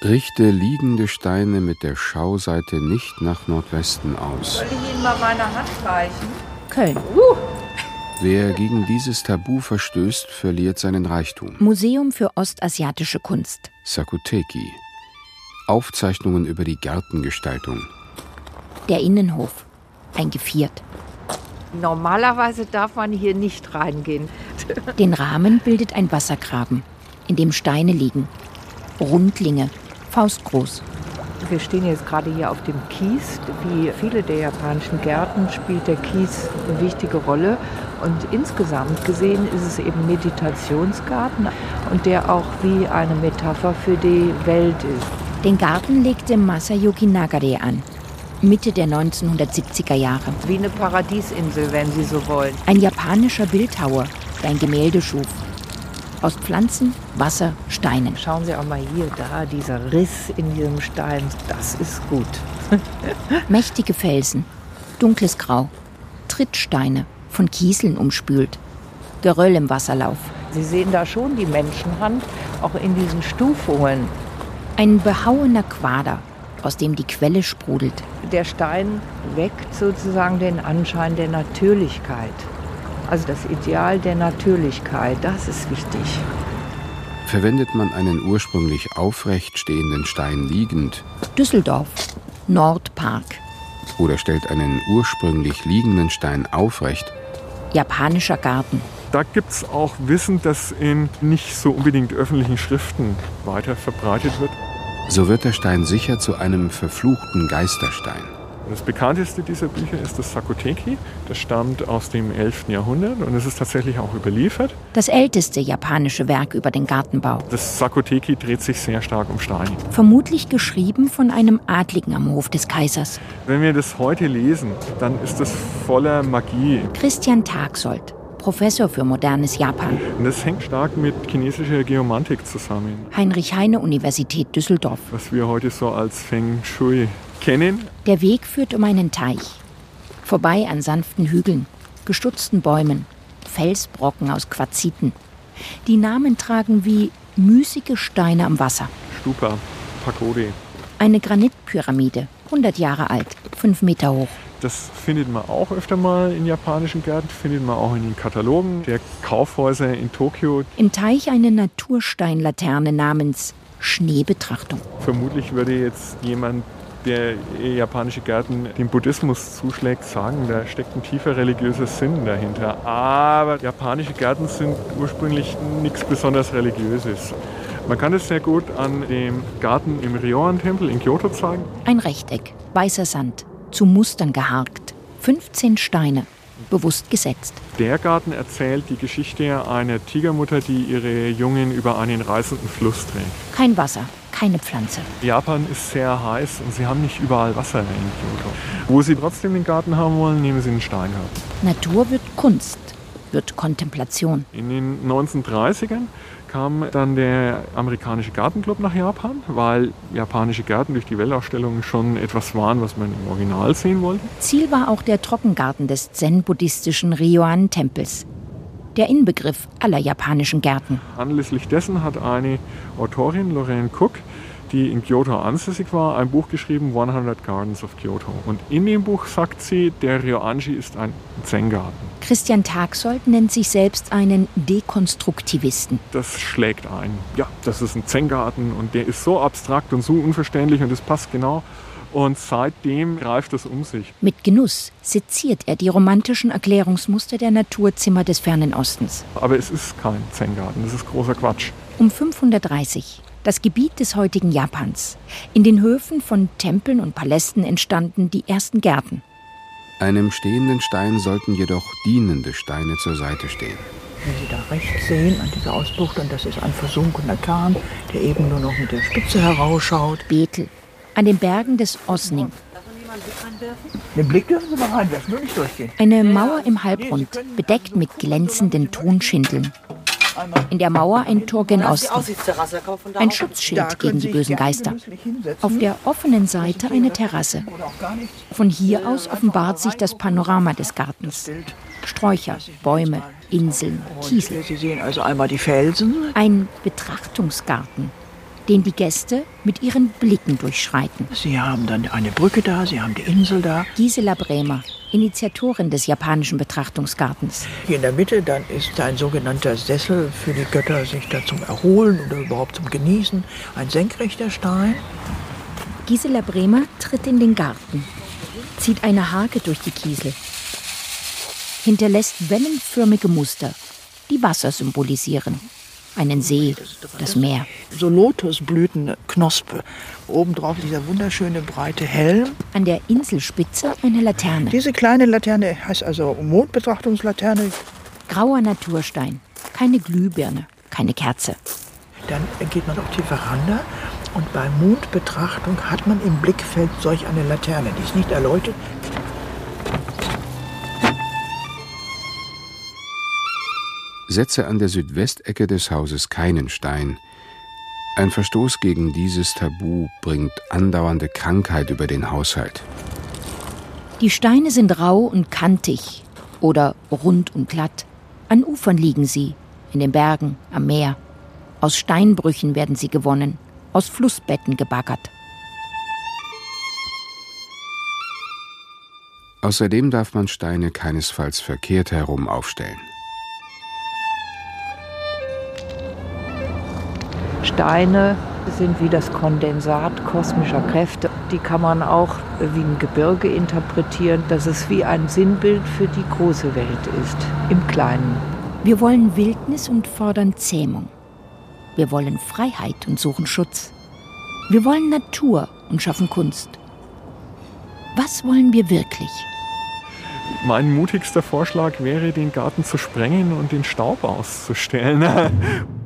Richte liegende Steine mit der Schauseite nicht nach Nordwesten aus. Soll ich Ihnen mal meine Hand reichen? Köln. Wer gegen dieses Tabu verstößt, verliert seinen Reichtum. Museum für ostasiatische Kunst. Sakuteki. Aufzeichnungen über die Gartengestaltung. Der Innenhof. Ein Geviert. Normalerweise darf man hier nicht reingehen. Den Rahmen bildet ein Wassergraben, in dem Steine liegen. Rundlinge, faustgroß. Wir stehen jetzt gerade hier auf dem Kies. Wie viele der japanischen Gärten spielt der Kies eine wichtige Rolle. Und insgesamt gesehen ist es eben Meditationsgarten und der auch wie eine Metapher für die Welt ist. Den Garten legte Masayuki Nagare an, Mitte der 1970er Jahre. Wie eine Paradiesinsel, wenn Sie so wollen. Ein japanischer Bildhauer, der ein Gemälde schuf. Aus Pflanzen, Wasser, Steinen. Schauen Sie auch mal hier, da, dieser Riss in diesem Stein, das ist gut. Mächtige Felsen, dunkles Grau, Trittsteine, von Kieseln umspült, Geröll im Wasserlauf. Sie sehen da schon die Menschenhand, auch in diesen Stufungen. Ein behauener Quader, aus dem die Quelle sprudelt. Der Stein weckt sozusagen den Anschein der Natürlichkeit. Also das Ideal der Natürlichkeit, das ist wichtig. Verwendet man einen ursprünglich aufrecht stehenden Stein liegend Düsseldorf, Nordpark. Oder stellt einen ursprünglich liegenden Stein aufrecht, Japanischer Garten. Da gibt es auch Wissen, das in nicht so unbedingt öffentlichen Schriften weiter verbreitet wird. so wird der Stein sicher zu einem verfluchten Geisterstein. Das bekannteste dieser Bücher ist das Sakuteki. Das stammt aus dem 11. Jahrhundert und es ist tatsächlich auch überliefert. Das älteste japanische Werk über den Gartenbau. Das Sakuteki dreht sich sehr stark um Steine. Vermutlich geschrieben von einem Adligen am Hof des Kaisers. Wenn wir das heute lesen, dann ist das voller Magie. Christian Tagsold, Professor für modernes Japan. Und das hängt stark mit chinesischer Geomantik zusammen. Heinrich-Heine-Universität Düsseldorf. Was wir heute so als Feng Shui kennen. Der Weg führt um einen Teich. Vorbei an sanften Hügeln, gestutzten Bäumen, Felsbrocken aus Quarziten. Die Namen tragen wie müßige Steine am Wasser. Stupa, Pagode. Eine Granitpyramide, 100 Jahre alt, 5 Meter hoch. Das findet man auch öfter mal in japanischen Gärten, findet man auch in den Katalogen der Kaufhäuser in Tokio. Im Teich eine Natursteinlaterne namens Schneebetrachtung. Vermutlich würde jetzt jemand, der japanische Gärten dem Buddhismus zuschlägt, sagen, da steckt ein tiefer religiöser Sinn dahinter. Aber japanische Gärten sind ursprünglich nichts besonders Religiöses. Man kann es sehr gut an dem Garten im Ryoan-Tempel in Kyoto zeigen. Ein Rechteck, weißer Sand, zu Mustern geharkt. 15 Steine, bewusst gesetzt. Der Garten erzählt die Geschichte einer Tigermutter, die ihre Jungen über einen reißenden Fluss trägt. Kein Wasser, keine Pflanze. Japan ist sehr heiß und sie haben nicht überall Wasser in Kyoto. Wo sie trotzdem den Garten haben wollen, nehmen sie einen Steingarten. Natur wird Kunst, wird Kontemplation. In den 1930ern kam dann der amerikanische Gartenclub nach Japan, weil japanische Gärten durch die Weltausstellung schon etwas waren, was man im Original sehen wollte. Ziel war auch der Trockengarten des zen-buddhistischen Ryoan-Tempels. Der Inbegriff aller japanischen Gärten. Anlässlich dessen hat eine Autorin, Lorraine Cook, die in Kyoto ansässig war, ein Buch geschrieben, 100 Gardens of Kyoto. Und in dem Buch sagt sie, der Ryoanji ist ein Zen-Garten. Christian Tagsold nennt sich selbst einen Dekonstruktivisten. Das schlägt ein. Ja, das ist ein Zen-Garten und der ist so abstrakt und so unverständlich und das passt genau. Und seitdem greift es um sich. Mit Genuss seziert er die romantischen Erklärungsmuster der Naturzimmer des Fernen Ostens. Aber es ist kein Zen-Garten, das ist großer Quatsch. Um 530, das Gebiet des heutigen Japans. In den Höfen von Tempeln und Palästen entstanden die ersten Gärten. Einem stehenden Stein sollten jedoch dienende Steine zur Seite stehen. Wenn Sie da rechts sehen, an dieser Ausbuchtung, das ist ein versunkener Kahn, der eben nur noch mit der Spitze herausschaut. Bethel, an den Bergen des Osning. Den Blick dürfen Sie mal reinwerfen, nur nicht durchgehen. Eine Mauer im Halbrund, bedeckt mit glänzenden Tonschindeln. In der Mauer ein Tor gen Osten. Ein Schutzschild gegen die bösen Geister. Auf der offenen Seite eine Terrasse. Von hier aus offenbart sich das Panorama des Gartens. Sträucher, Bäume, Inseln, Kiesel. Sie sehen also einmal die Felsen. Ein Betrachtungsgarten. den die Gäste mit ihren Blicken durchschreiten. Sie haben dann eine Brücke da, Sie haben die Insel da. Gisela Bremer, Initiatorin des japanischen Betrachtungsgartens. Hier in der Mitte, dann ist da ein sogenannter Sessel für die Götter, sich da zum Erholen oder überhaupt zum Genießen. Ein senkrechter Stein. Gisela Bremer tritt in den Garten, zieht eine Hake durch die Kiesel, hinterlässt wellenförmige Muster, die Wasser symbolisieren. Einen See, das Meer. So Lotusblütenknospe. Obendrauf dieser wunderschöne breite Helm. An der Inselspitze eine Laterne. Diese kleine Laterne heißt also Mondbetrachtungslaterne. Grauer Naturstein, keine Glühbirne, keine Kerze. Dann geht man auf die Veranda und bei Mondbetrachtung hat man im Blickfeld solch eine Laterne. Die ist nicht erleuchtet. Setze an der Südwestecke des Hauses keinen Stein. Ein Verstoß gegen dieses Tabu bringt andauernde Krankheit über den Haushalt. Die Steine sind rau und kantig oder rund und glatt. An Ufern liegen sie, in den Bergen, am Meer. Aus Steinbrüchen werden sie gewonnen, aus Flussbetten gebaggert. Außerdem darf man Steine keinesfalls verkehrt herum aufstellen. Steine sind wie das Kondensat kosmischer Kräfte. Die kann man auch wie ein Gebirge interpretieren, dass es wie ein Sinnbild für die große Welt ist, im Kleinen. Wir wollen Wildnis und fordern Zähmung. Wir wollen Freiheit und suchen Schutz. Wir wollen Natur und schaffen Kunst. Was wollen wir wirklich? Mein mutigster Vorschlag wäre, den Garten zu sprengen und den Staub auszustellen.